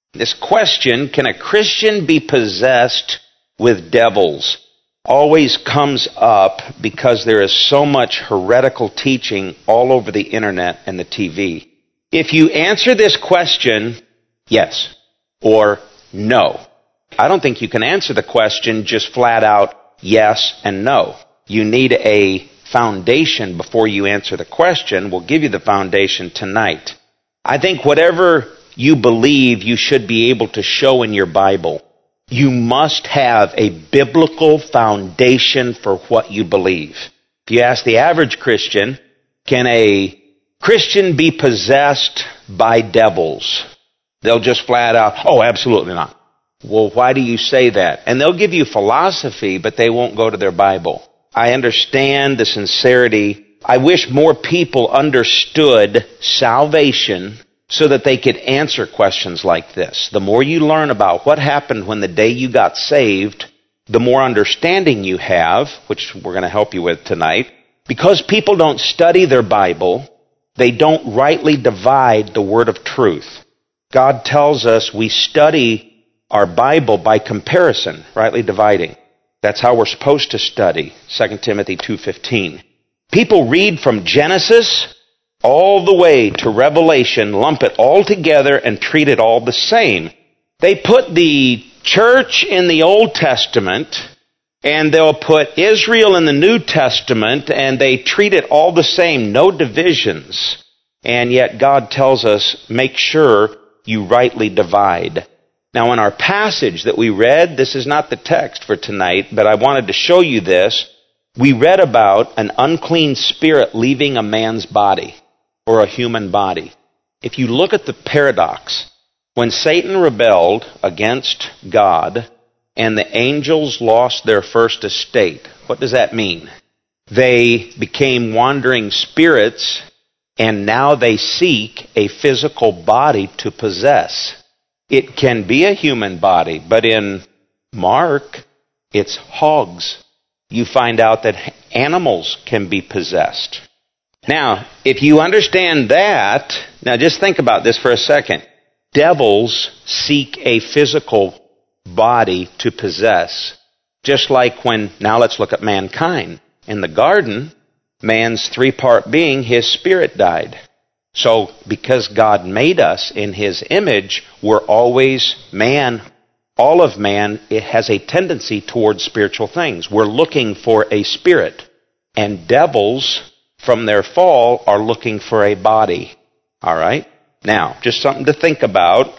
This question, can a Christian be possessed with devils, always comes up because there is so much heretical teaching all over the internet and the TV. If you answer this question, yes or no. I don't think you can answer the question just flat out yes and no. You need a foundation before you answer the question. We'll give you the foundation tonight. I think whatever you believe, you should be able to show in your Bible. You must have a biblical foundation for what you believe. If you ask the average Christian, can a Christian be possessed by devils? They'll just flat out, oh, absolutely not. Well, why do you say that? And they'll give you philosophy, but they won't go to their Bible. I understand the sincerity. I wish more people understood salvation so that they could answer questions like this. The more you learn about what happened when the day you got saved, the more understanding you have, which we're going to help you with tonight. Because people don't study their Bible, they don't rightly divide the word of truth. God tells us we study our Bible by comparison, rightly dividing. That's how we're supposed to study, 2 Timothy 2:15. People read from Genesis all the way to Revelation, lump it all together and treat it all the same. They put the church in the Old Testament and they'll put Israel in the New Testament and they treat it all the same, no divisions. And yet God tells us, make sure you rightly divide. Now in our passage that we read, this is not the text for tonight, but I wanted to show you this. We read about an unclean spirit leaving a man's body, or a human body. If you look at the paradox, when Satan rebelled against God and the angels lost their first estate, what does that mean? They became wandering spirits and now they seek a physical body to possess. It can be a human body, but in Mark, it's hogs. You find out that animals can be possessed. Now, if you understand that, now just think about this for a second. Devils seek a physical body to possess. Just like when, now let's look at mankind. In the garden, man's three-part being, his spirit died. So, because God made us in His image, we're always man. All of man, it has a tendency towards spiritual things. We're looking for a spirit. And devils, from their fall, are looking for a body. All right? Now, just something to think about.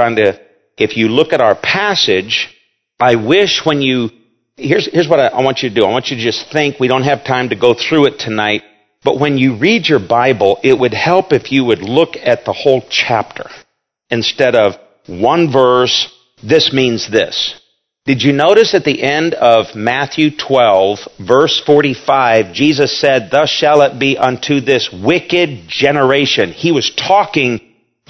If you look at our passage, I wish when you, here's what I want you to do. I want you to just think. We don't have time to go through it tonight. But when you read your Bible, it would help if you would look at the whole chapter instead of one verse, this means this. Did you notice at the end of Matthew 12, verse 45, Jesus said, thus shall it be unto this wicked generation. He was talking,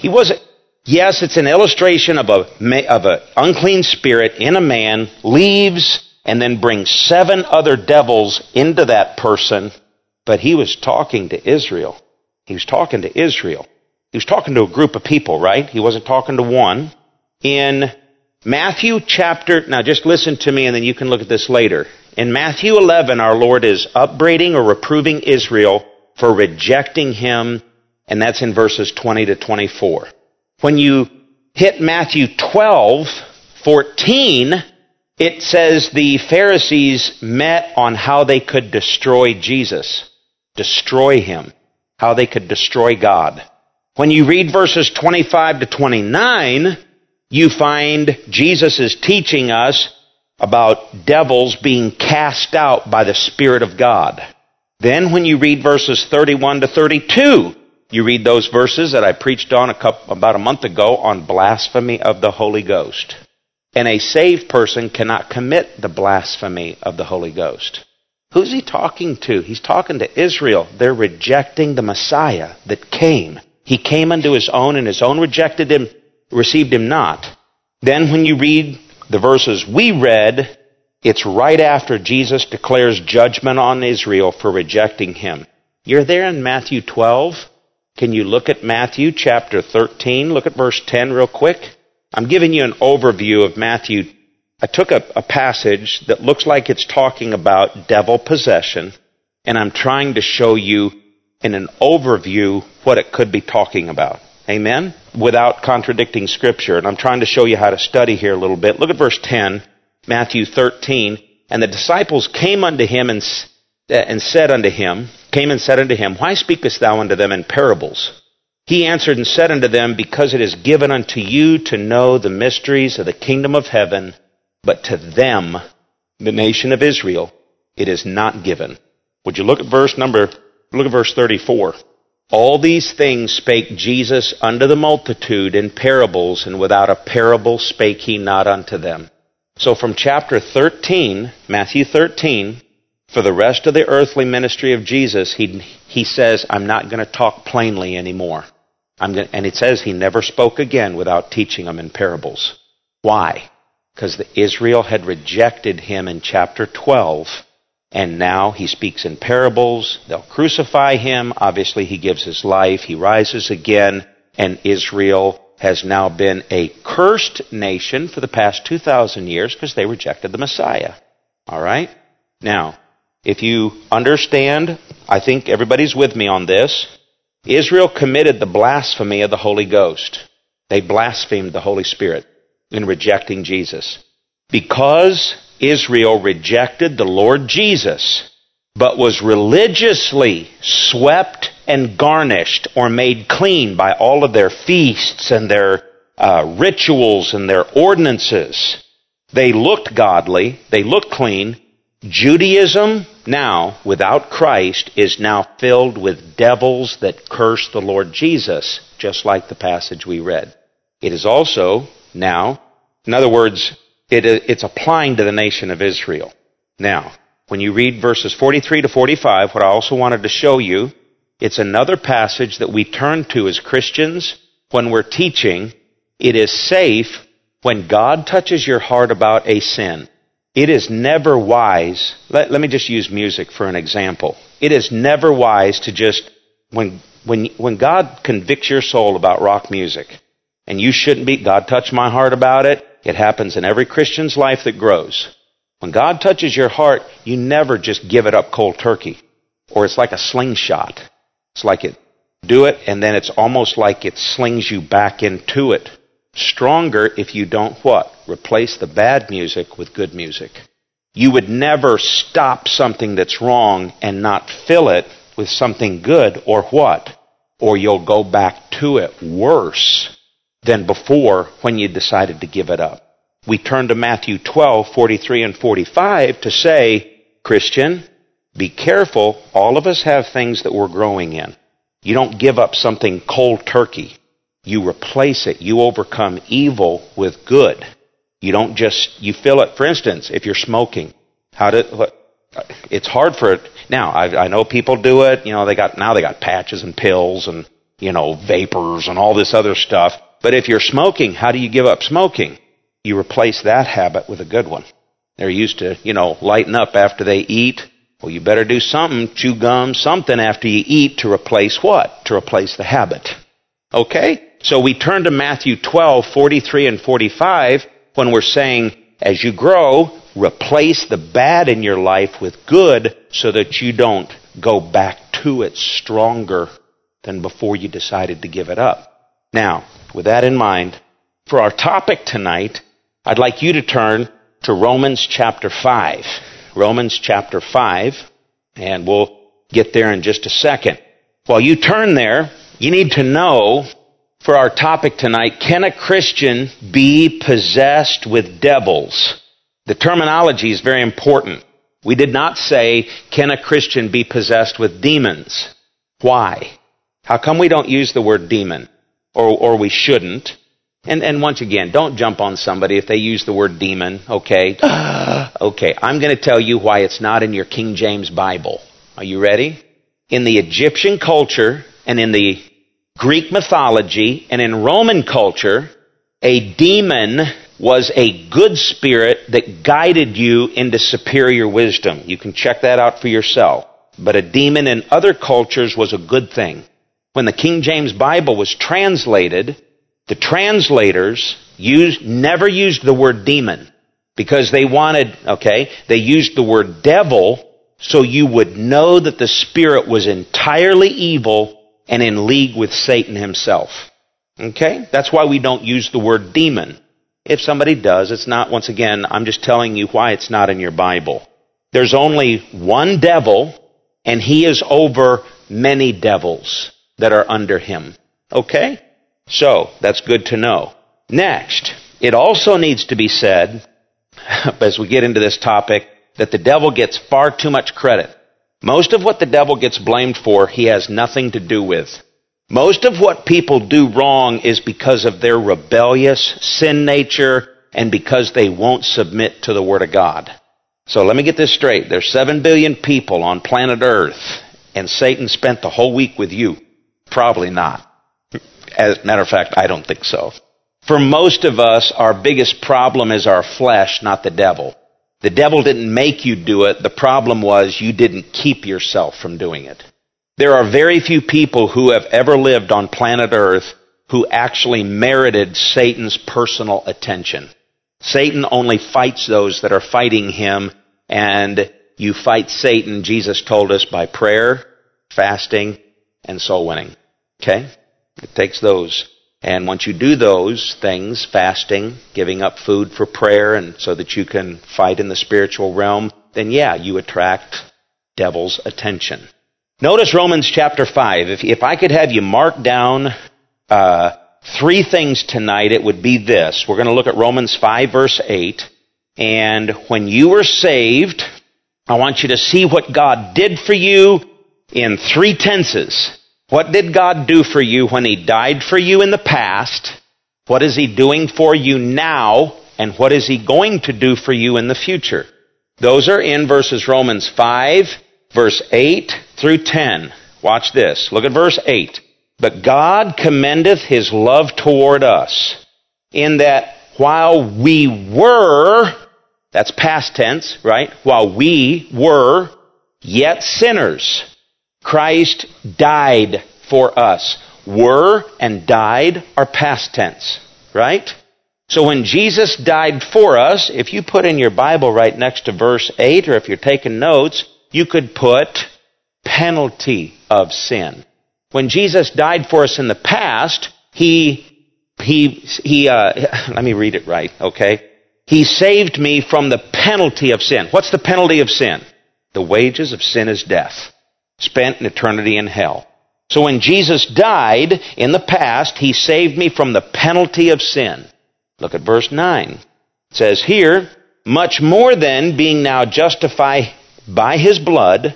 yes, it's an illustration of an unclean spirit in a man, leaves, and then brings 7 other devils into that person. But he was talking to Israel. He was talking to Israel. He was talking to a group of people, right? He wasn't talking to one. In Matthew chapter, now just listen to me and then you can look at this later. In Matthew 11, our Lord is upbraiding or reproving Israel for rejecting Him, and that's in verses 20 to 24. When you hit Matthew 12, 14, it says the Pharisees met on how they could destroy Jesus. Destroy Him. How they could destroy God. When you read verses 25 to 29, you find Jesus is teaching us about devils being cast out by the Spirit of God. Then when you read verses 31 to 32, you read those verses that I preached on about a month ago on blasphemy of the Holy Ghost. And a saved person cannot commit the blasphemy of the Holy Ghost. Who's He talking to? He's talking to Israel. They're rejecting the Messiah that came. He came unto His own, and His own rejected Him, received Him not. Then when you read the verses we read, it's right after Jesus declares judgment on Israel for rejecting Him. You're there in Matthew 12. Can you look at Matthew chapter 13? Look at verse 10 real quick. I'm giving you an overview of Matthew. I took a passage that looks like it's talking about devil possession, and I'm trying to show you in an overview what it could be talking about. Amen? Without contradicting Scripture. And I'm trying to show you how to study here a little bit. Look at verse 10, Matthew 13. And the disciples came unto him and said unto him, Why speakest thou unto them in parables? He answered and said unto them, Because it is given unto you to know the mysteries of the kingdom of heaven, but to them, the nation of Israel, it is not given. Would you look at verse 34. All these things spake Jesus unto the multitude in parables, and without a parable spake he not unto them. So from chapter 13, Matthew 13, for the rest of the earthly ministry of Jesus, he says, I'm not going to talk plainly anymore. And it says he never spoke again without teaching them in parables. Why? Because Israel had rejected him in chapter 12, and now he speaks in parables. They'll crucify him. Obviously, he gives his life. He rises again, and Israel has now been a cursed nation for the past 2,000 years because they rejected the Messiah. All right? Now, if you understand, I think everybody's with me on this. Israel committed the blasphemy of the Holy Ghost. They blasphemed the Holy Spirit in rejecting Jesus. Because Israel rejected the Lord Jesus, but was religiously swept and garnished or made clean by all of their feasts and their rituals and their ordinances. They looked godly, they looked clean. Judaism now, without Christ, is now filled with devils that curse the Lord Jesus, just like the passage we read. It is also now, in other words, it's applying to the nation of Israel. Now, when you read verses 43 to 45, what I also wanted to show you, it's another passage that we turn to as Christians when we're teaching. It is safe when God touches your heart about a sin. It is never wise, let me just use music for an example. It is never wise to just, when God convicts your soul about rock music, and you shouldn't be, God touched my heart about it. It happens in every Christian's life that grows. When God touches your heart, you never just give it up cold turkey. Or it's like a slingshot. It's like do it, and then it's almost like it slings you back into it. Stronger if you don't what? Replace the bad music with good music. You would never stop something that's wrong and not fill it with something good, or what? Or you'll go back to it worse than before when you decided to give it up. We turn to Matthew 12, 43 and 45 to say, Christian, be careful. All of us have things that we're growing in. You don't give up something cold turkey. You replace it. You overcome evil with good. You don't just, you fill it. For instance, if you're smoking, it's hard for it. Now, I know people do it. You know, they got patches and pills and, vapors and all this other stuff. But if you're smoking, how do you give up smoking? You replace that habit with a good one. They're used to, lighten up after they eat. Well, you better do something, chew gum, something after you eat to replace what? To replace the habit. Okay? So we turn to Matthew 12, 43 and 45 when we're saying, as you grow, replace the bad in your life with good so that you don't go back to it stronger than before you decided to give it up. Now, with that in mind, for our topic tonight, I'd like you to turn to Romans chapter 5. Romans chapter 5, and we'll get there in just a second. While you turn there, you need to know, for our topic tonight, can a Christian be possessed with devils? The terminology is very important. We did not say, can a Christian be possessed with demons? Why? How come we don't use the word demon? Or we shouldn't. And once again, don't jump on somebody if they use the word demon, okay? Okay, I'm going to tell you why it's not in your King James Bible. Are you ready? In the Egyptian culture and in the Greek mythology and in Roman culture, a demon was a good spirit that guided you into superior wisdom. You can check that out for yourself. But a demon in other cultures was a good thing. When the King James Bible was translated, the translators never used the word demon because they used the word devil so you would know that the spirit was entirely evil and in league with Satan himself. Okay? That's why we don't use the word demon. If somebody does, it's not, once again, I'm just telling you why it's not in your Bible. There's only one devil, and he is over many devils that are under him. Okay? So, that's good to know. Next, it also needs to be said, as we get into this topic, that the devil gets far too much credit. Most of what the devil gets blamed for, he has nothing to do with. Most of what people do wrong is because of their rebellious sin nature and because they won't submit to the Word of God. So let me get this straight. There's 7 billion people on planet Earth, and Satan spent the whole week with you. Probably not. As a matter of fact, I don't think so. For most of us, our biggest problem is our flesh, not the devil. The devil didn't make you do it. The problem was you didn't keep yourself from doing it. There are very few people who have ever lived on planet Earth who actually merited Satan's personal attention. Satan only fights those that are fighting him, and you fight Satan, Jesus told us, by prayer, fasting, and soul winning. Okay? It takes those. And once you do those things, fasting, giving up food for prayer, and so that you can fight in the spiritual realm, then you attract devil's attention. Notice Romans chapter 5. If I could have you mark down 3 things tonight, it would be this. We're going to look at Romans 5 verse 8. And when you were saved, I want you to see what God did for you in 3 tenses. What did God do for you when He died for you in the past? What is He doing for you now? And what is He going to do for you in the future? Those are in verses Romans 5, verse 8 through 10. Watch this. Look at verse 8. But God commendeth His love toward us, in that while we were, that's past tense, right? While we were yet sinners, Christ died for us. Were and died are past tense, right? So when Jesus died for us, if you put in your Bible right next to verse 8, or if you're taking notes, you could put penalty of sin. When Jesus died for us in the past, let me read it right, okay? He saved me from the penalty of sin. What's the penalty of sin? The wages of sin is death, spent in eternity in hell. So when Jesus died in the past, He saved me from the penalty of sin. Look at verse 9. It says here, much more then, being now justified by His blood,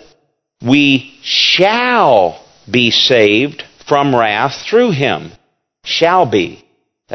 we shall be saved from wrath through Him. Shall be.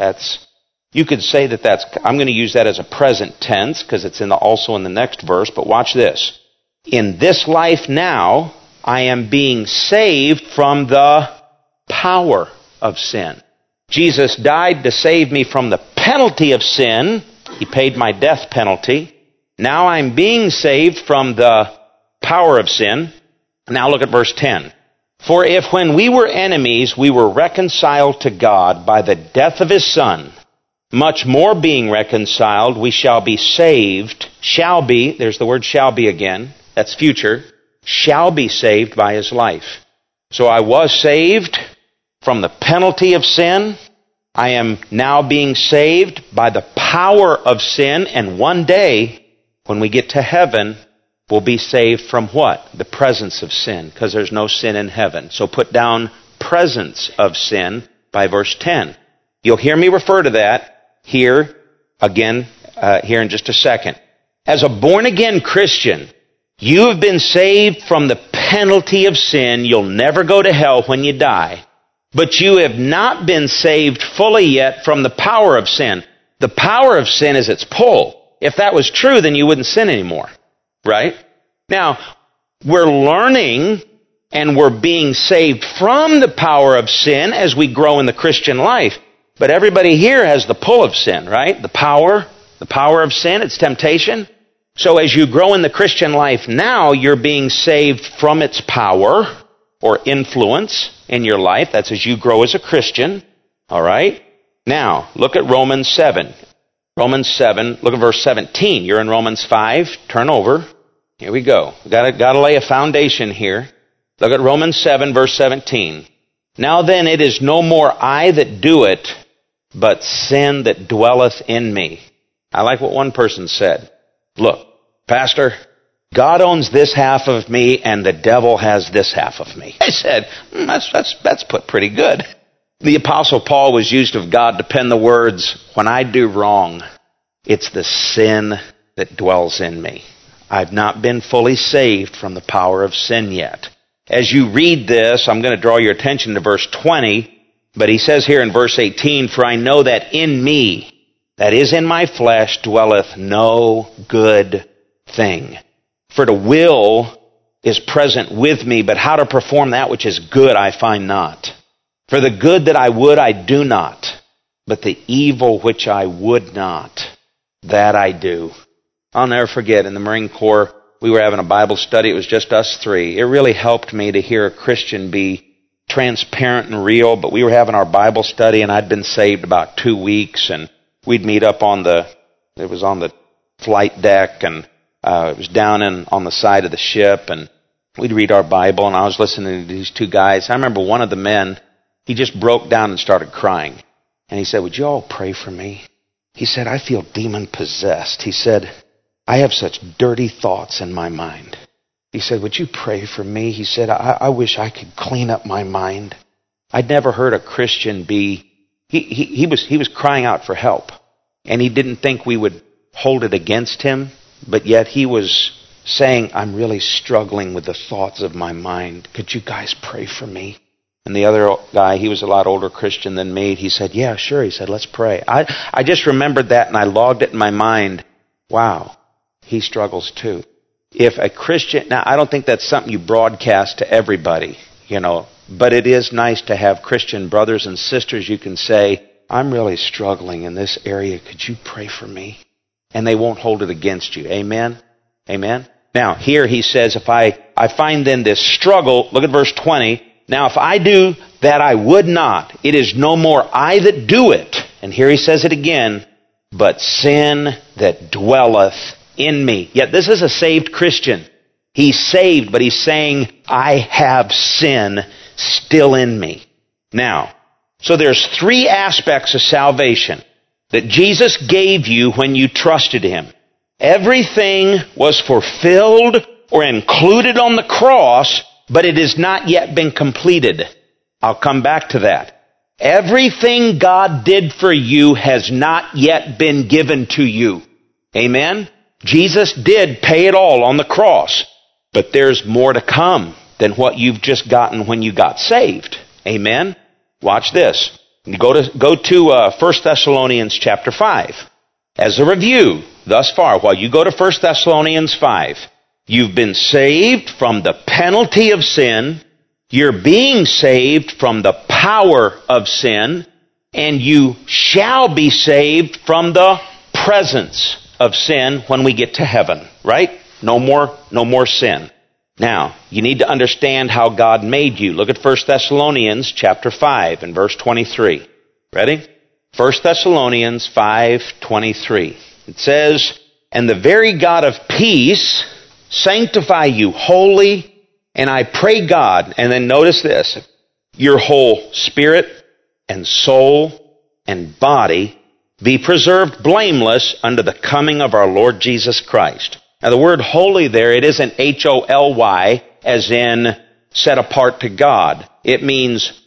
You could say I'm going to use that as a present tense because it's also in the next verse, but watch this. In this life now, I am being saved from the power of sin. Jesus died to save me from the penalty of sin. He paid my death penalty. Now I'm being saved from the power of sin. Now look at verse 10. For if when we were enemies, we were reconciled to God by the death of His Son, much more being reconciled, we shall be saved, there's the word shall be again, that's future, shall be saved by His life. So I was saved from the penalty of sin. I am now being saved by the power of sin. And one day, when we get to heaven, we'll be saved from what? The presence of sin, because there's no sin in heaven. So put down presence of sin by verse 10. You'll hear me refer to that here again here in just a second. As a born-again Christian, you have been saved from the penalty of sin. You'll never go to hell when you die. But you have not been saved fully yet from the power of sin. The power of sin is its pull. If that was true, then you wouldn't sin anymore. Right? Now, we're learning and we're being saved from the power of sin as we grow in the Christian life. But everybody here has the pull of sin, right? The power of sin, it's temptation. So as you grow in the Christian life now, you're being saved from its power or influence in your life. That's as you grow as a Christian. All right? Now, look at Romans 7. Romans 7, look at verse 17. You're in Romans 5. Turn over. Here we go. Gotta lay a foundation here. Look at Romans 7, verse 17. Now then, it is no more I that do it, but sin that dwelleth in me. I like what one person said. Look, Pastor, God owns this half of me and the devil has this half of me. I said, that's put pretty good. The Apostle Paul was used of God to pen the words, when I do wrong, it's the sin that dwells in me. I've not been fully saved from the power of sin yet. As you read this, I'm going to draw your attention to verse 20, but he says here in verse 18, for I know that in me, that is in my flesh, dwelleth no good thing. For the will is present with me, but how to perform that which is good I find not. For the good that I would I do not, but the evil which I would not, that I do. I'll never forget, in the Marine Corps, we were having a Bible study. It was just us three. It really helped me to hear a Christian be transparent and real, but we were having our Bible study, and I'd been saved about 2 weeks, and we'd meet up on the flight deck, and it was down on the side of the ship, and we'd read our Bible, and I was listening to these two guys. I remember one of the men, he just broke down and started crying. And he said, would you all pray for me? He said, I feel demon possessed. He said, I have such dirty thoughts in my mind. He said, would you pray for me? He said, I wish I could clean up my mind. I'd never heard a Christian he was crying out for help. And he didn't think we would hold it against him, but yet he was saying, I'm really struggling with the thoughts of my mind. Could you guys pray for me? And the other guy, he was a lot older Christian than me. He said, yeah, sure. He said, let's pray. I just remembered that and I logged it in my mind. Wow, he struggles too. If a Christian, now I don't think that's something you broadcast to everybody, but it is nice to have Christian brothers and sisters you can say, I'm really struggling in this area. Could you pray for me? And they won't hold it against you. Amen? Amen? Now, here he says, if I find then this struggle, look at verse 20. Now, if I do that I would not, it is no more I that do it. And here he says it again, but sin that dwelleth in me. Yet this is a saved Christian. He's saved, but he's saying, I have sin still in me. Now, so there's 3 aspects of salvation that Jesus gave you when you trusted him. Everything was fulfilled or included on the cross, but it has not yet been completed. I'll come back to that. Everything God did for you has not yet been given to you. Amen? Jesus did pay it all on the cross, but there's more to come than what you've just gotten when you got saved. Amen? Watch this. Go to 1 Thessalonians chapter 5. As a review, thus far, while you go to 1 Thessalonians 5, you've been saved from the penalty of sin, you're being saved from the power of sin, and you shall be saved from the presence of sin when we get to heaven, right? No more sin. Now, you need to understand how God made you. Look at 1 Thessalonians chapter 5 and verse 23. Ready? 1 Thessalonians 5:23. It says, and the very God of peace sanctify you wholly, and I pray God, and then notice this, your whole spirit and soul and body be preserved blameless unto the coming of our Lord Jesus Christ. Now the word holy there, it isn't H-O-L-Y, as in set apart to God. It means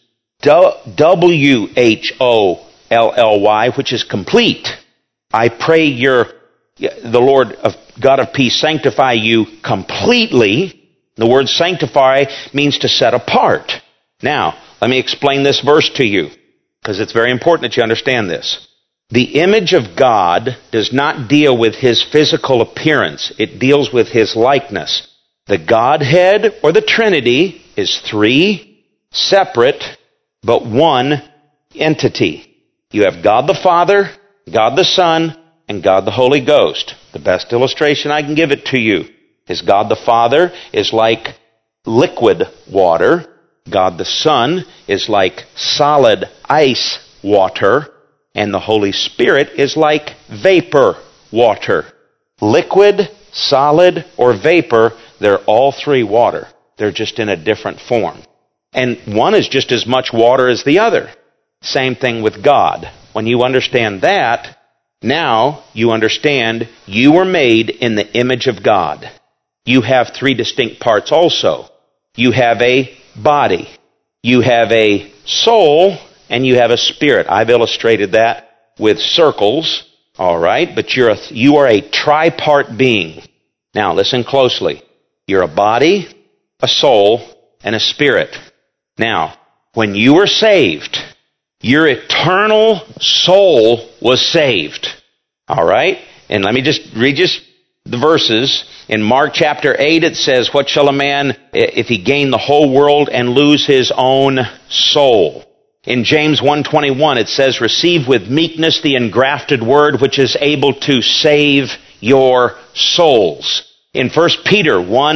W-H-O-L-L-Y, which is complete. I pray the Lord of God of peace sanctify you completely. The word sanctify means to set apart. Now, let me explain this verse to you, because it's very important that you understand this. The image of God does not deal with his physical appearance. It deals with his likeness. The Godhead, or the Trinity, is 3 separate but one entity. You have God the Father, God the Son, and God the Holy Ghost. The best illustration I can give it to you is God the Father is like liquid water. God the Son is like solid ice water. And the Holy Spirit is like vapor water. Liquid, solid, or vapor, they're all three water. They're just in a different form. And one is just as much water as the other. Same thing with God. When you understand that, now you understand you were made in the image of God. You have three distinct parts also. You have a body, you have a soul, and you have a spirit. I've illustrated that with circles, all right? But you are a tripart being. Now listen closely. You're a body, a soul, and a spirit. Now, when you were saved, your eternal soul was saved. All right? And let me just read the verses. In Mark chapter 8 it says, what shall a man if he gain the whole world and lose his own soul? In James 1:21 it says, receive with meekness the engrafted word which is able to save your souls. In 1 Peter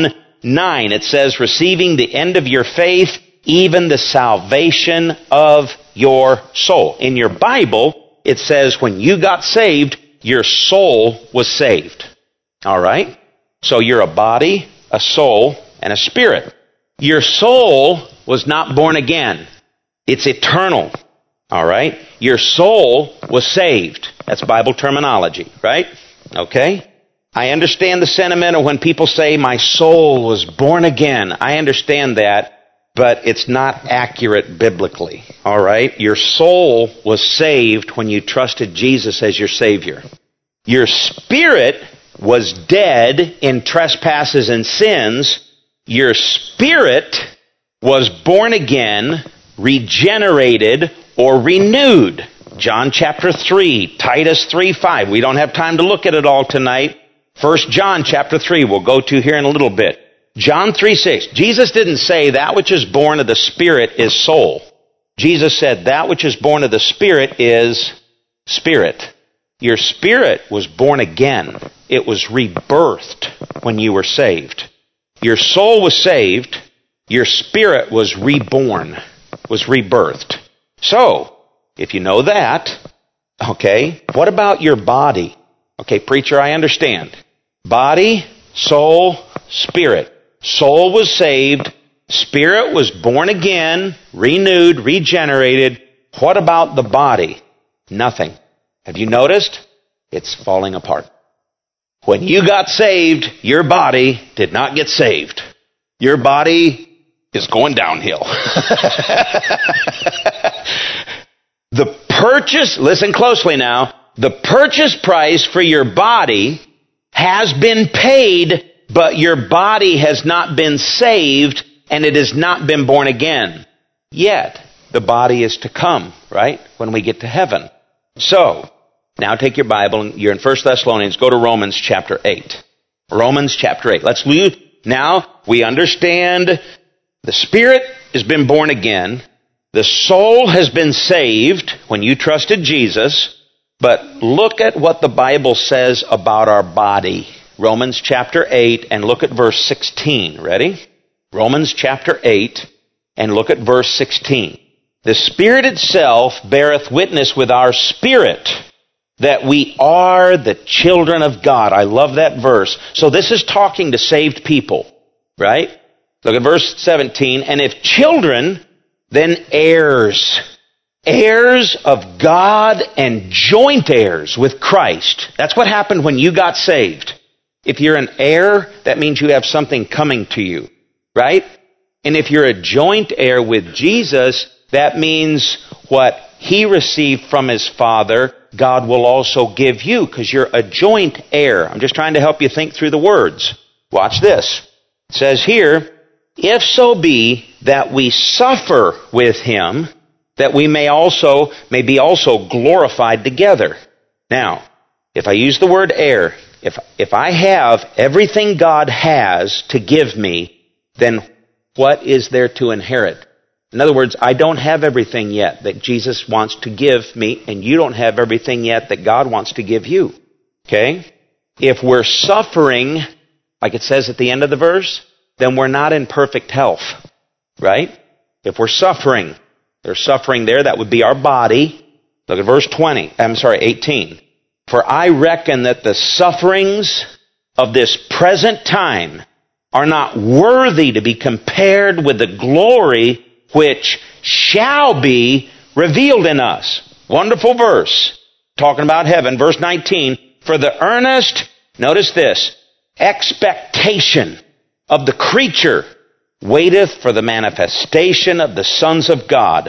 1:9 it says, receiving the end of your faith, even the salvation of your soul. In your Bible, it says when you got saved, your soul was saved. All right? So you're a body, a soul, and a spirit. Your soul was not born again. It's eternal. All right? Your soul was saved. That's Bible terminology, right? Okay? I understand the sentiment of when people say, my soul was born again. I understand that. But it's not accurate biblically, all right? Your soul was saved when you trusted Jesus as your Savior. Your spirit was dead in trespasses and sins. Your spirit was born again, regenerated, or renewed. John chapter 3, Titus 3:5. We don't have time to look at it all tonight. 1 John chapter 3 we'll go to here in a little bit. John 3:6. Jesus didn't say that which is born of the Spirit is soul. Jesus said that which is born of the Spirit is spirit. Your spirit was born again. It was rebirthed when you were saved. Your soul was saved. Your spirit was reborn, was rebirthed. So, if you know that, okay, what about your body? Okay, preacher, I understand. Body, soul, spirit. Soul was saved. Spirit was born again, renewed, regenerated. What about the body? Nothing. Have you noticed? It's falling apart. When you got saved, your body did not get saved. Your body is going downhill. The purchase, listen closely now, the purchase price for your body has been paid, but your body has not been saved, and it has not been born again. Yet, the body is to come, right? When we get to heaven. So, now take your Bible, you're in 1 Thessalonians, go to Romans chapter 8. Romans chapter 8. Now, we understand the Spirit has been born again. The soul has been saved when you trusted Jesus. But look at what the Bible says about our body. Romans chapter 8, and look at verse 16. Ready? Romans chapter 8, and look at verse 16. The Spirit itself beareth witness with our spirit that we are the children of God. I love that verse. So this is talking to saved people, right? Look at verse 17. And if children, then heirs. Heirs of God and joint heirs with Christ. That's what happened when you got saved. If you're an heir, that means you have something coming to you, right? And if you're a joint heir with Jesus, that means what He received from His Father, God will also give you, because you're a joint heir. I'm just trying to help you think through the words. Watch this. It says here, if so be that we suffer with Him, that we may be also glorified together. Now, if I use the word heir, if I have everything God has to give me, then what is there to inherit? In other words, I don't have everything yet that Jesus wants to give me, and you don't have everything yet that God wants to give you. Okay? If we're suffering, like it says at the end of the verse, then we're not in perfect health. Right? If we're suffering, there's suffering there, that would be our body. Look at verse 18. For I reckon that the sufferings of this present time are not worthy to be compared with the glory which shall be revealed in us. Wonderful verse. Talking about heaven. Verse 19. For the earnest, notice this, expectation of the creature waiteth for the manifestation of the sons of God.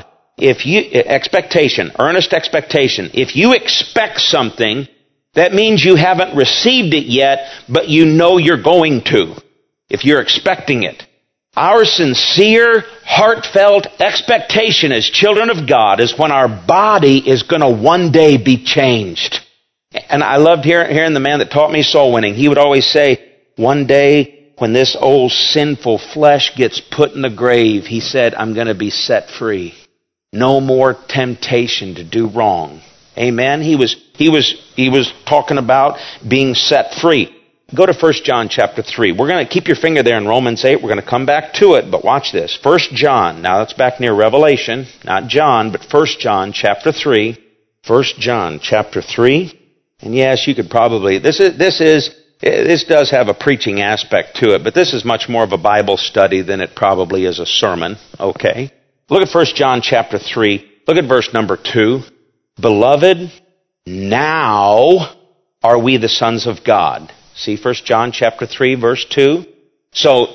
Earnest expectation. If you expect something, that means you haven't received it yet, but you know you're going to, if you're expecting it. Our sincere, heartfelt expectation as children of God is when our body is going to one day be changed. And I loved hearing the man that taught me soul winning. He would always say, one day when this old sinful flesh gets put in the grave, he said, I'm going to be set free. No more temptation to do wrong. Amen. He was talking about being set free. Go to 1 John chapter 3. We're going to keep your finger there in Romans 8. We're going to come back to it, but watch this. 1 John. Now that's back near Revelation. Not John, but 1 John chapter 3. 1 John chapter 3. And yes, you could probably, this does have a preaching aspect to it, but this is much more of a Bible study than it probably is a sermon. Okay. Look at 1 John chapter 3. Look at verse number 2. Beloved, now are we the sons of God. See 1 John chapter 3 verse 2. So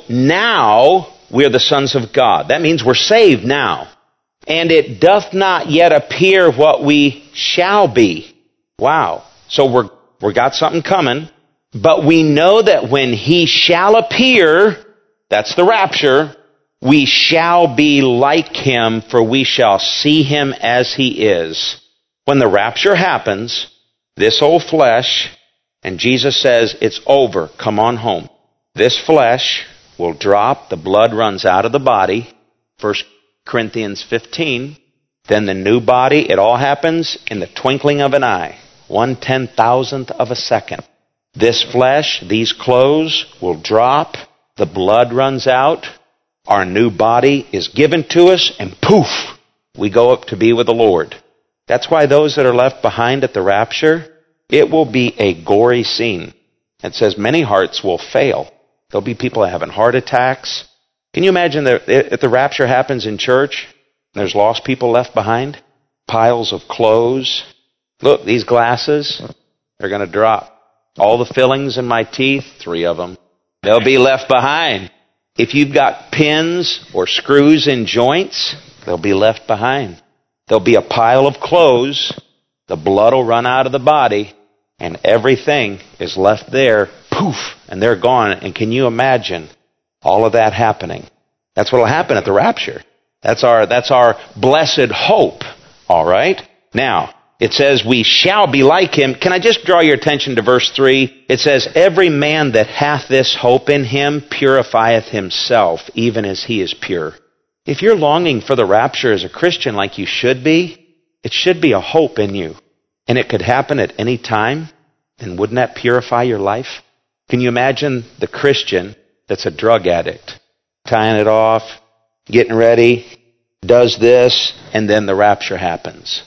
now we're the sons of God. That means we're saved now. And it doth not yet appear what we shall be. Wow. So we got something coming. But we know that when he shall appear, that's the rapture, we shall be like him, for we shall see him as he is. When the rapture happens, this old flesh, and Jesus says, it's over, come on home. This flesh will drop, the blood runs out of the body, 1 Corinthians 15. Then the new body, it all happens in the twinkling of an eye, 1/10,000th of a second. This flesh, these clothes will drop, the blood runs out, our new body is given to us, and poof, we go up to be with the Lord. That's why those that are left behind at the rapture, it will be a gory scene. It says many hearts will fail. There'll be people having heart attacks. Can you imagine if the rapture happens in church, and there's lost people left behind? Piles of clothes. Look, these glasses, they're going to drop. All the fillings in my teeth, 3 of them, they'll be left behind. If you've got pins or screws in joints, they'll be left behind. There'll be a pile of clothes. The blood will run out of the body, and everything is left there, poof, and they're gone. And can you imagine all of that happening? That's what will happen at the rapture. That's our blessed hope. All right? Now, it says we shall be like him. Can I just draw your attention to verse 3? It says, every man that hath this hope in him purifieth himself, even as he is pure. If you're longing for the rapture as a Christian like you should be, it should be a hope in you. And it could happen at any time. Then wouldn't that purify your life? Can you imagine the Christian that's a drug addict, tying it off, getting ready, does this, and then the rapture happens.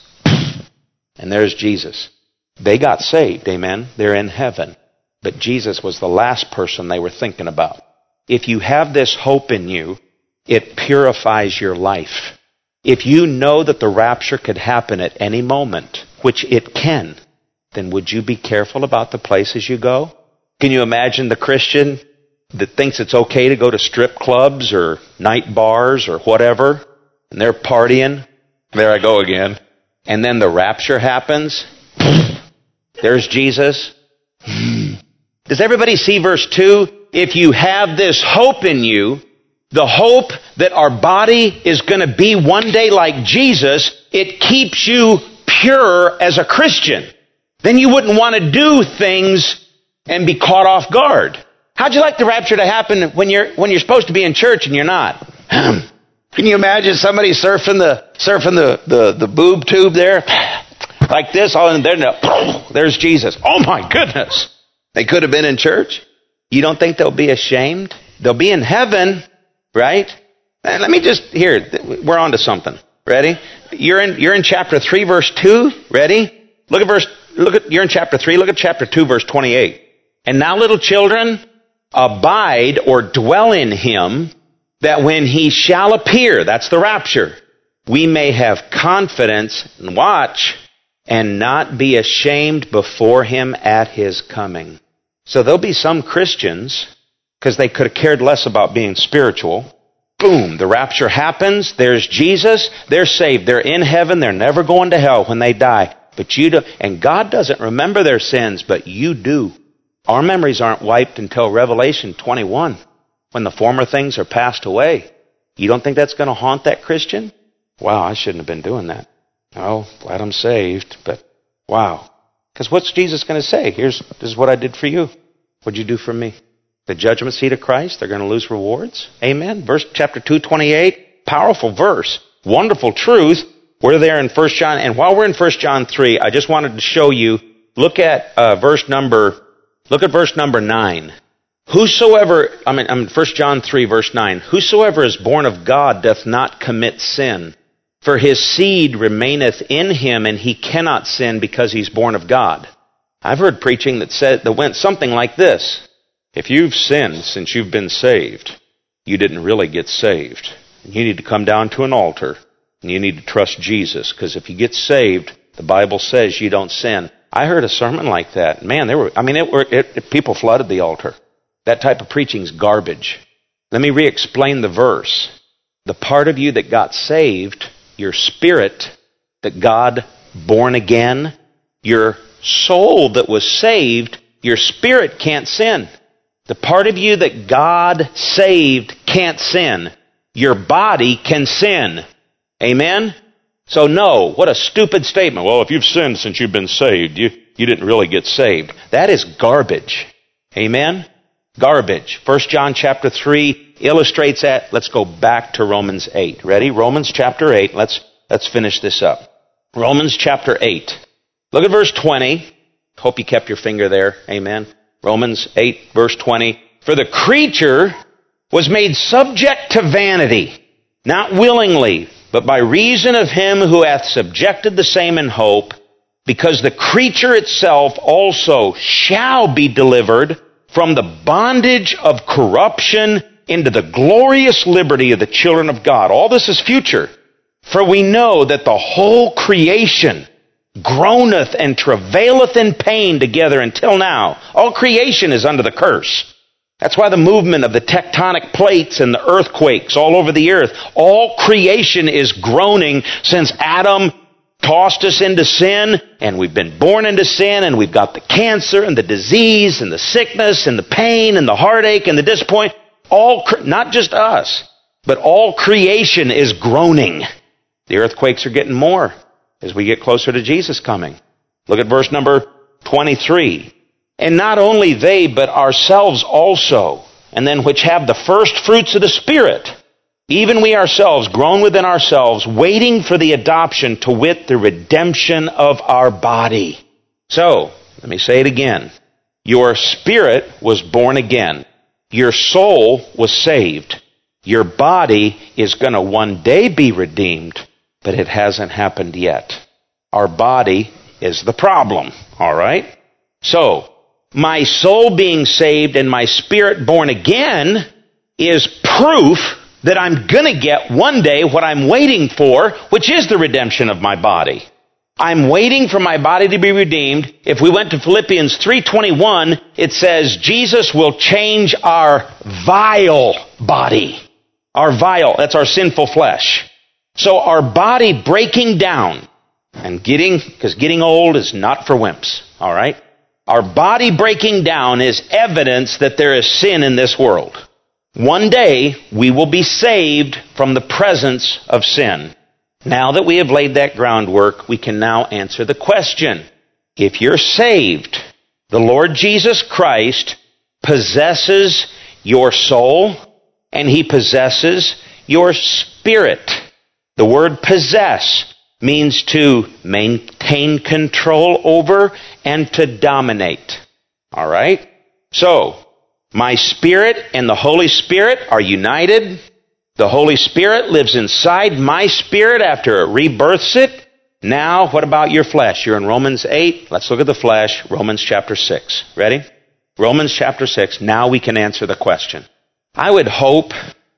And there's Jesus. They got saved, amen? They're in heaven. But Jesus was the last person they were thinking about. If you have this hope in you, it purifies your life. If you know that the rapture could happen at any moment, which it can, then would you be careful about the places you go? Can you imagine the Christian that thinks it's okay to go to strip clubs or night bars or whatever, and they're partying? There I go again. And then the rapture happens. There's Jesus. Does everybody see verse 2? If you have this hope in you, the hope that our body is going to be one day like Jesus, it keeps you pure as a Christian. Then you wouldn't want to do things and be caught off guard. How'd you like the rapture to happen when you're supposed to be in church and you're not? Can you imagine somebody surfing the boob tube there? Like this, all in there, there's Jesus. Oh my goodness. They could have been in church. You don't think they'll be ashamed? They'll be in heaven, right? And let me just, we're on to something. Ready? You're in chapter 3, verse 2. Ready? You're in chapter 3. Look at chapter 2, verse 28. And now, little children, abide or dwell in him, that when he shall appear, that's the rapture, we may have confidence, and watch, and not be ashamed before him at his coming. So there'll be some Christians, because they could have cared less about being spiritual. Boom, the rapture happens, there's Jesus, they're saved, they're in heaven, they're never going to hell when they die. But you do, and God doesn't remember their sins, but you do. Our memories aren't wiped until Revelation 21, when the former things are passed away. You don't think that's going to haunt that Christian? Wow, I shouldn't have been doing that. Oh, glad I'm saved, but wow. Because what's Jesus going to say? This is what I did for you. What'd you do for me? The judgment seat of Christ, they're going to lose rewards. Amen. Chapter 2:28, powerful verse, wonderful truth. We're there in 1 John, and while we're in 1 John 3, I just wanted to show you, look at verse number 9. 1 John 3, verse 9. Whosoever is born of God doth not commit sin, for his seed remaineth in him, and he cannot sin because he's born of God. I've heard preaching that went something like this. If you've sinned since you've been saved, you didn't really get saved. You need to come down to an altar, and you need to trust Jesus, because if you get saved, the Bible says you don't sin. I heard a sermon like that. Man, people flooded the altar. That type of preaching's garbage. Let me re-explain the verse. The part of you that got saved, your spirit that God born again, your soul that was saved, your spirit can't sin. The part of you that God saved can't sin. Your body can sin. Amen? So no, what a stupid statement. Well, if you've sinned since you've been saved, you didn't really get saved. That is garbage. Amen? Garbage. 1 John chapter 3 illustrates that. Let's go back to Romans 8. Ready? Romans chapter 8. Let's finish this up. Romans chapter 8. Look at verse 20. Hope you kept your finger there. Amen. Romans 8, verse 20. For the creature was made subject to vanity, not willingly, but by reason of him who hath subjected the same in hope, because the creature itself also shall be delivered from the bondage of corruption into the glorious liberty of the children of God. All this is future. For we know that the whole creation groaneth and travaileth in pain together until now. All creation is under the curse. That's why the movement of the tectonic plates and the earthquakes all over the earth, all creation is groaning since Adam tossed us into sin, and we've been born into sin, and we've got the cancer and the disease and the sickness and the pain and the heartache and the disappointment. Not just us, but all creation is groaning. The earthquakes are getting more as we get closer to Jesus coming. Look at verse number 23. And not only they, but ourselves also, and then which have the first fruits of the Spirit, even we ourselves, groan within ourselves, waiting for the adoption, to wit, the redemption of our body. So, let me say it again. Your spirit was born again. Your soul was saved. Your body is going to one day be redeemed, but it hasn't happened yet. Our body is the problem, all right? So, my soul being saved and my spirit born again is proof that I'm going to get one day what I'm waiting for, which is the redemption of my body. I'm waiting for my body to be redeemed. If we went to Philippians 3:21, it says Jesus will change our vile body. Our vile, that's our sinful flesh. So our body breaking down and getting old is not for wimps, all right? Our body breaking down is evidence that there is sin in this world. One day, we will be saved from the presence of sin. Now that we have laid that groundwork, we can now answer the question. If you're saved, the Lord Jesus Christ possesses your soul and He possesses your spirit. The word possess means to maintain control over and to dominate. All right? So, my spirit and the Holy Spirit are united. The Holy Spirit lives inside my spirit after it rebirths it. Now, what about your flesh? You're in Romans 8. Let's look at the flesh. Romans chapter 6. Ready? Romans chapter 6. Now we can answer the question. I hope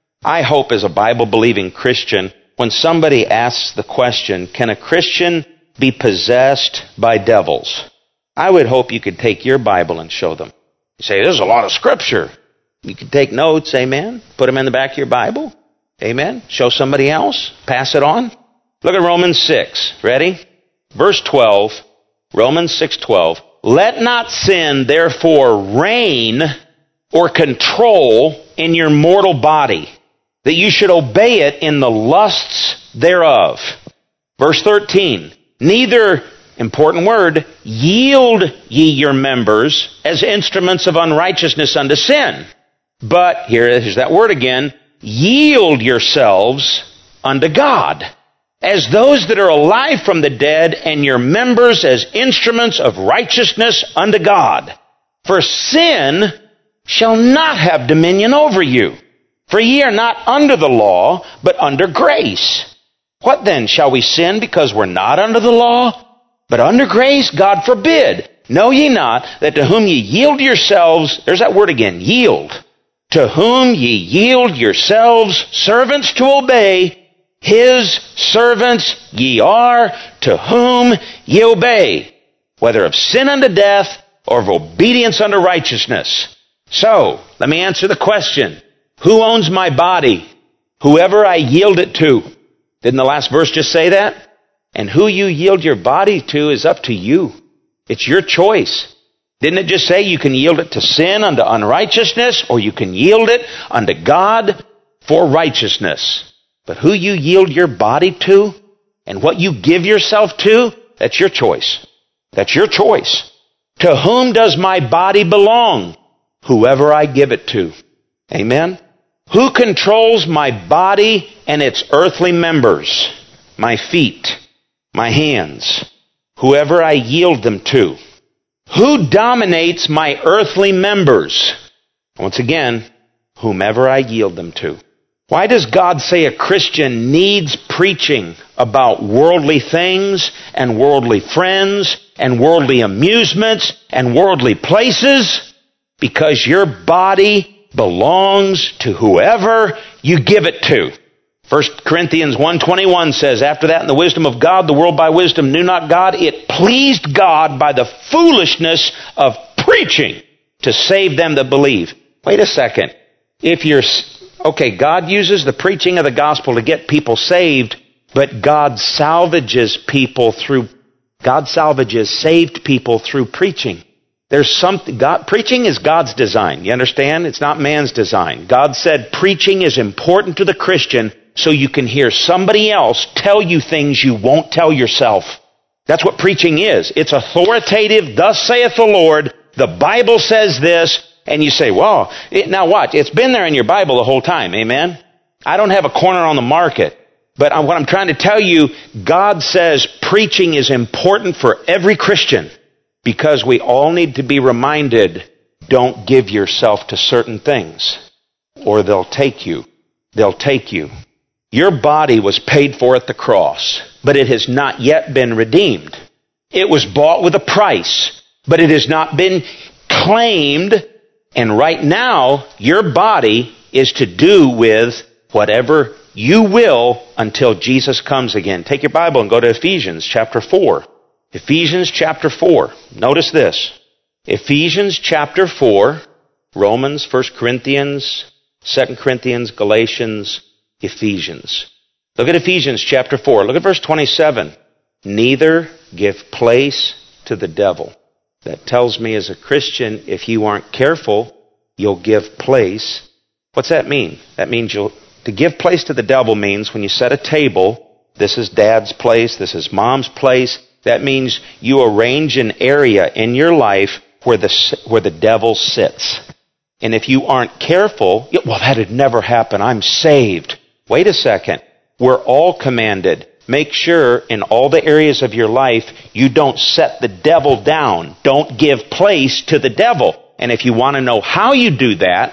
as a Bible-believing Christian, when somebody asks the question, can a Christian be possessed by devils? I would hope you could take your Bible and show them. You say, there's a lot of Scripture. You can take notes, amen? Put them in the back of your Bible, amen? Show somebody else. Pass it on. Look at Romans 6. Ready? Verse 12. Romans 6:12. Let not sin therefore reign or control in your mortal body, that you should obey it in the lusts thereof. Verse 13. Neither, important word, yield ye your members as instruments of unrighteousness unto sin. But, here's that word again, yield yourselves unto God, as those that are alive from the dead, and your members as instruments of righteousness unto God. For sin shall not have dominion over you. For ye are not under the law, but under grace. What then? Shall we sin because we're not under the law, but under grace? God forbid. Know ye not that to whom ye yield yourselves, there's that word again, yield. To whom ye yield yourselves servants to obey, his servants ye are, to whom ye obey, whether of sin unto death or of obedience unto righteousness. So, let me answer the question. Who owns my body? Whoever I yield it to. Didn't the last verse just say that? And who you yield your body to is up to you. It's your choice. Didn't it just say you can yield it to sin unto unrighteousness, or you can yield it unto God for righteousness? But who you yield your body to and what you give yourself to, that's your choice. That's your choice. To whom does my body belong? Whoever I give it to. Amen? Who controls my body and its earthly members? My feet, my hands, whoever I yield them to. Who dominates my earthly members? Once again, whomever I yield them to. Why does God say a Christian needs preaching about worldly things and worldly friends and worldly amusements and worldly places? Because your body belongs to whoever you give it to. 1 Corinthians 1:21 says, after that, in the wisdom of God, the world by wisdom knew not God. It pleased God by the foolishness of preaching to save them that believe. Wait a second. God uses the preaching of the gospel to get people saved, but God salvages saved people through preaching. Preaching is God's design. You understand? It's not man's design. God said preaching is important to the Christian so you can hear somebody else tell you things you won't tell yourself. That's what preaching is. It's authoritative. Thus saith the Lord. The Bible says this. And you say, well, now watch. It's been there in your Bible the whole time. Amen? I don't have a corner on the market. But what I'm trying to tell you, God says preaching is important for every Christian. Because we all need to be reminded, don't give yourself to certain things, or they'll take you. They'll take you. Your body was paid for at the cross, but it has not yet been redeemed. It was bought with a price, but it has not been claimed. And right now, your body is to do with whatever you will until Jesus comes again. Take your Bible and go to Ephesians chapter 4. Ephesians chapter 4. Notice this. Ephesians chapter 4, Romans, 1 Corinthians, 2 Corinthians, Galatians, Ephesians. Look at Ephesians chapter 4. Look at verse 27. Neither give place to the devil. That tells me as a Christian, if you aren't careful, you'll give place. What's that mean? That means to give place to the devil means when you set a table, this is dad's place, this is mom's place. That means you arrange an area in your life where the devil sits. And if you aren't careful, well, that'd never happen. I'm saved. Wait a second. We're all commanded. Make sure in all the areas of your life, you don't set the devil down. Don't give place to the devil. And if you want to know how you do that,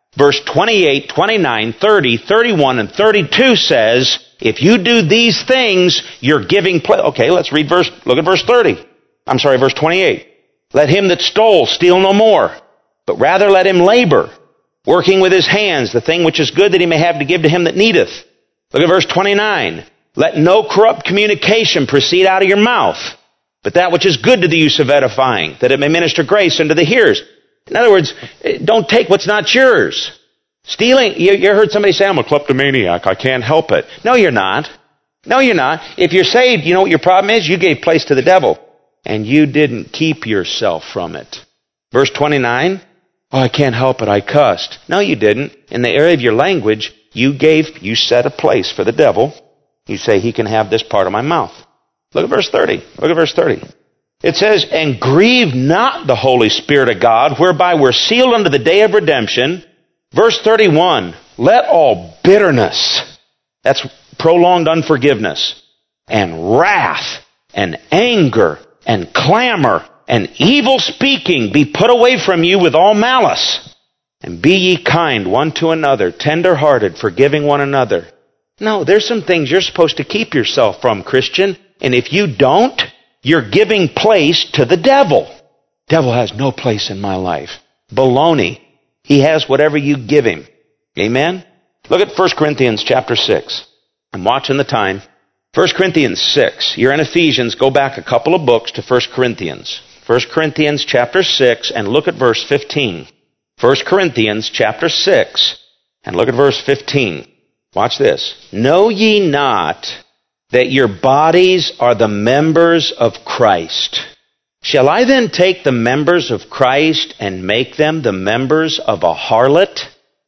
Verse 28, 29, 30, 31, and 32 says, if you do these things, you're giving place. Okay, let's read look at verse 30. Verse 28. Let him that stole steal no more, but rather let him labor, working with his hands the thing which is good that he may have to give to him that needeth. Look at verse 29. Let no corrupt communication proceed out of your mouth, but that which is good to the use of edifying, that it may minister grace unto the hearers. In other words, don't take what's not yours. Stealing, you heard somebody say, I'm a kleptomaniac, I can't help it. No, you're not. No, you're not. If you're saved, you know what your problem is? You gave place to the devil, and you didn't keep yourself from it. Verse 29, oh, I can't help it, I cussed. No, you didn't. In the area of your language, you set a place for the devil. You say, he can have this part of my mouth. Look at verse 30. Look at verse 30. It says, and grieve not the Holy Spirit of God, whereby we're sealed unto the day of redemption. Verse 31, let all bitterness, that's prolonged unforgiveness, and wrath, and anger, and clamor, and evil speaking be put away from you with all malice. And be ye kind one to another, tender-hearted, forgiving one another. No, there's some things you're supposed to keep yourself from, Christian. And if you don't, you're giving place to the devil. Devil has no place in my life. Baloney. He has whatever you give him. Amen? Look at 1 Corinthians chapter 6. I'm watching the time. 1 Corinthians 6. You're in Ephesians. Go back a couple of books to 1 Corinthians. 1 Corinthians chapter 6 and look at verse 15. 1 Corinthians chapter 6 and look at verse 15. Watch this. Know ye not that your bodies are the members of Christ? Shall I then take the members of Christ and make them the members of a harlot?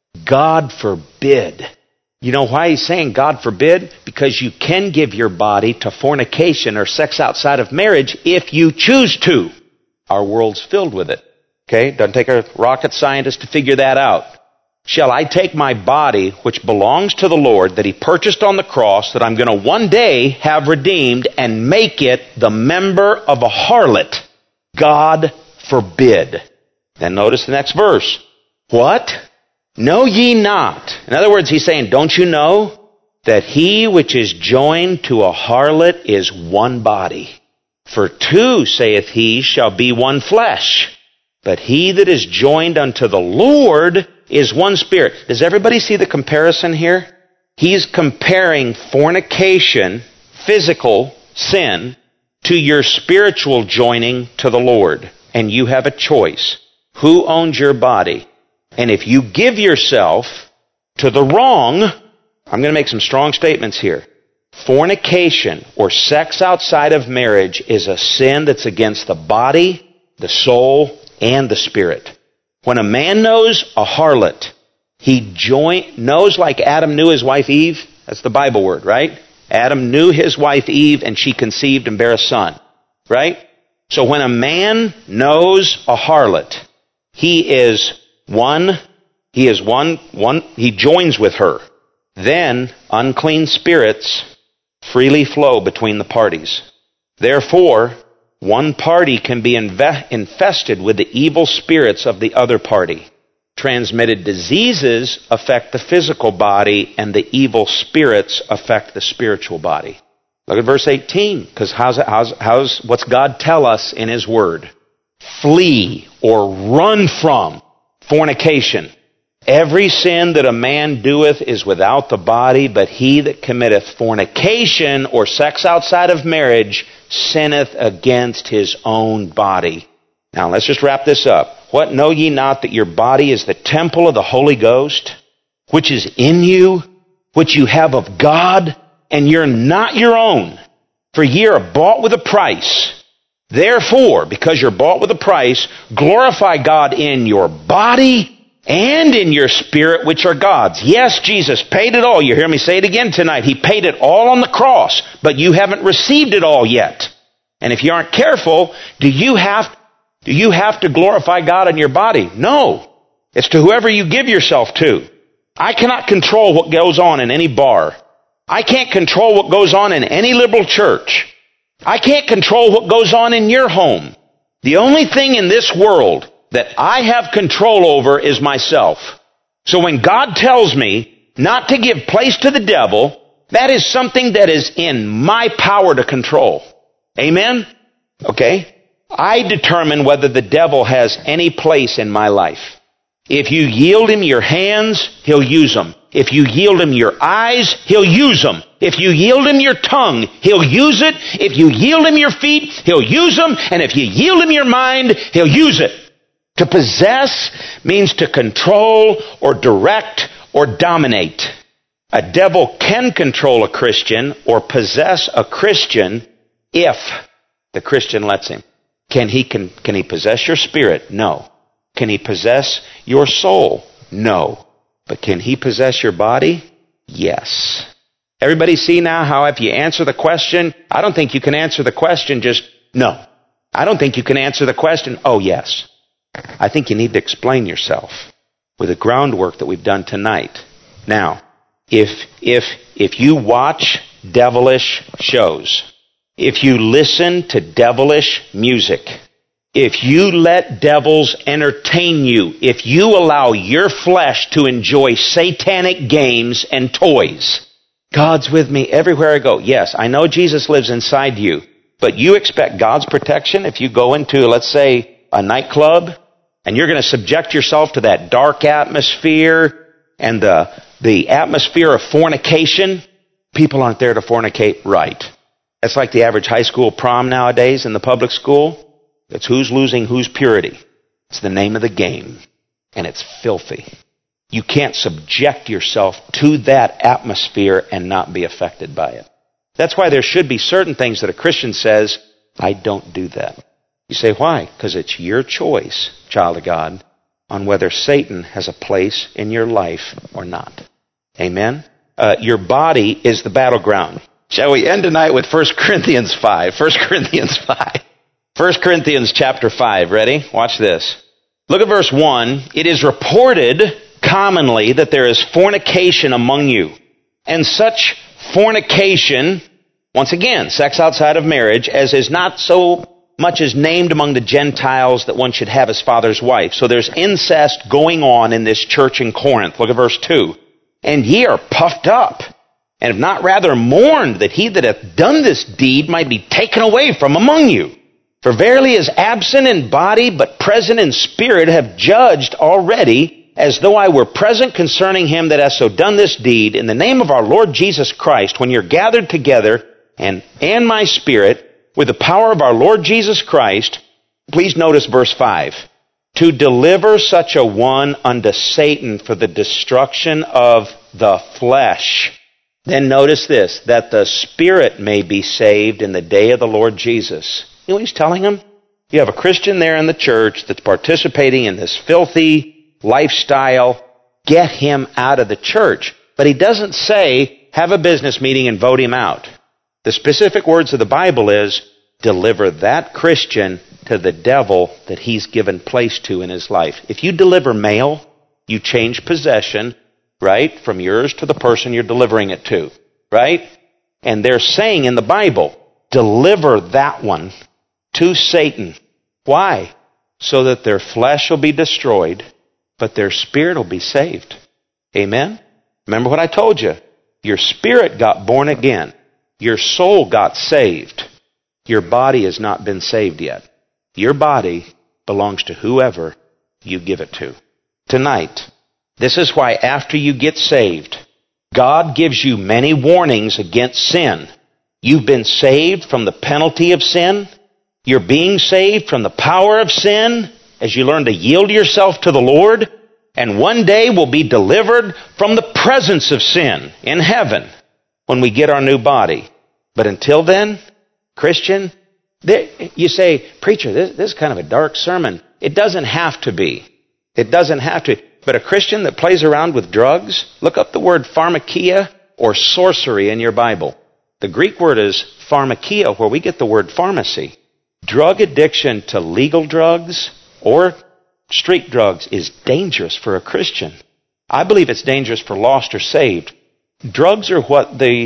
God forbid. You know why he's saying God forbid? Because you can give your body to fornication or sex outside of marriage if you choose to. Our world's filled with it. Okay? Doesn't take a rocket scientist to figure that out. Shall I take my body, which belongs to the Lord, that he purchased on the cross, that I'm going to one day have redeemed, and make it the member of a harlot? God forbid. Then notice the next verse. What? Know ye not? In other words, he's saying, don't you know that he which is joined to a harlot is one body? For two, saith he, shall be one flesh. But he that is joined unto the Lord is one spirit. Does everybody see the comparison here? He's comparing fornication, physical sin, to your spiritual joining to the Lord. And you have a choice. Who owns your body? And if you give yourself to the wrong, I'm going to make some strong statements here. Fornication or sex outside of marriage is a sin that's against the body, the soul, and the spirit. When a man knows a harlot, he knows like Adam knew his wife Eve. That's the Bible word, right? Adam knew his wife Eve and she conceived and bare a son, right? So when a man knows a harlot, he joins with her. Then unclean spirits freely flow between the parties. Therefore, one party can be infested with the evil spirits of the other party. Transmitted diseases affect the physical body, and the evil spirits affect the spiritual body. Look at verse 18, because what's God tell us in his word? Flee or run from fornication. Every sin that a man doeth is without the body, but he that committeth fornication or sex outside of marriage sinneth against his own body. Now let's just wrap this up. What, know ye not that your body is the temple of the Holy Ghost, which is in you, which you have of God, and you're not your own, for ye are bought with a price. Therefore, because you're bought with a price, glorify God in your body and in your spirit, which are God's. Yes, Jesus paid it all. You hear me say it again tonight. He paid it all on the cross, but you haven't received it all yet. And if you aren't careful, do you have to glorify God in your body? No. It's to whoever you give yourself to. I cannot control what goes on in any bar. I can't control what goes on in any liberal church. I can't control what goes on in your home. The only thing in this world that I have control over is myself. So when God tells me not to give place to the devil, that is something that is in my power to control. Amen? Okay? I determine whether the devil has any place in my life. If you yield him your hands, he'll use them. If you yield him your eyes, he'll use them. If you yield him your tongue, he'll use it. If you yield him your feet, he'll use them. And if you yield him your mind, he'll use it. To possess means to control or direct or dominate. A devil can control a Christian or possess a Christian if the Christian lets him. Can he possess your spirit? No. Can he possess your soul? No. But can he possess your body? Yes. Everybody see now how if you answer the question, I don't think you can answer the question just no. I don't think you can answer the question, oh yes. I think you need to explain yourself with the groundwork that we've done tonight. Now, if you watch devilish shows, if you listen to devilish music, if you let devils entertain you, if you allow your flesh to enjoy satanic games and toys, God's with me everywhere I go. Yes, I know Jesus lives inside you, but you expect God's protection if you go into, let's say, a nightclub, and you're going to subject yourself to that dark atmosphere and the atmosphere of fornication. People aren't there to fornicate, right? That's like the average high school prom nowadays in the public school. It's who's losing whose purity. It's the name of the game. And it's filthy. You can't subject yourself to that atmosphere and not be affected by it. That's why there should be certain things that a Christian says, I don't do that. You say, why? Because it's your choice, child of God, on whether Satan has a place in your life or not. Amen? Your body is the battleground. Shall we end tonight with 1 Corinthians 5? 1 Corinthians 5. 1 Corinthians chapter 5. Ready? Watch this. Look at verse 1. It is reported commonly that there is fornication among you. And such fornication, once again, sex outside of marriage, as is not so much as named among the Gentiles that one should have his father's wife. So there's incest going on in this church in Corinth. Look at verse 2. And ye are puffed up, and have not rather mourned that he that hath done this deed might be taken away from among you. For verily is absent in body, but present in spirit, have judged already, as though I were present concerning him that hath so done this deed. In the name of our Lord Jesus Christ, when you're gathered together, and my spirit, with the power of our Lord Jesus Christ, please notice verse 5. To deliver such a one unto Satan for the destruction of the flesh. Then notice this, that the spirit may be saved in the day of the Lord Jesus. You know what he's telling them? You have a Christian there in the church that's participating in this filthy lifestyle. Get him out of the church. But he doesn't say, have a business meeting and vote him out. The specific words of the Bible is, deliver that Christian to the devil that he's given place to in his life. If you deliver mail, you change possession, right, from yours to the person you're delivering it to, right? And they're saying in the Bible, deliver that one to Satan. Why? So that their flesh will be destroyed, but their spirit will be saved. Amen? Remember what I told you. Your spirit got born again. Your soul got saved. Your body has not been saved yet. Your body belongs to whoever you give it to. Tonight, this is why after you get saved, God gives you many warnings against sin. You've been saved from the penalty of sin. You're being saved from the power of sin as you learn to yield yourself to the Lord. And one day we'll be delivered from the presence of sin in heaven when we get our new body. But until then, Christian, you say, preacher, this is kind of a dark sermon. It doesn't have to be. It doesn't have to. But a Christian that plays around with drugs, look up the word pharmakia or sorcery in your Bible. The Greek word is pharmakia, where we get the word pharmacy. Drug addiction to legal drugs or street drugs is dangerous for a Christian. I believe it's dangerous for lost or saved. Drugs are what the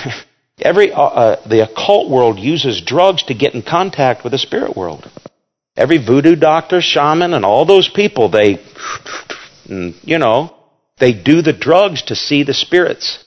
occult world uses drugs to get in contact with the spirit world. Every voodoo doctor, shaman, and all those people, they do the drugs to see the spirits.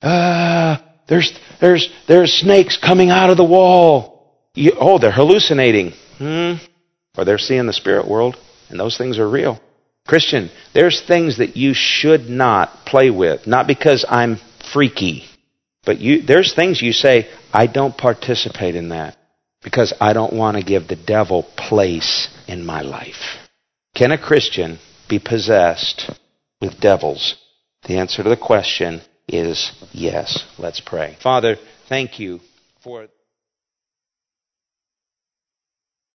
There's snakes coming out of the wall. They're hallucinating. Or they're seeing the spirit world, and those things are real. Christian, there's things that you should not play with. Not because I'm freaky, but there's things you say, I don't participate in that because I don't want to give the devil place in my life. Can a Christian be possessed with devils? The answer to the question is yes. Let's pray. Father, thank you for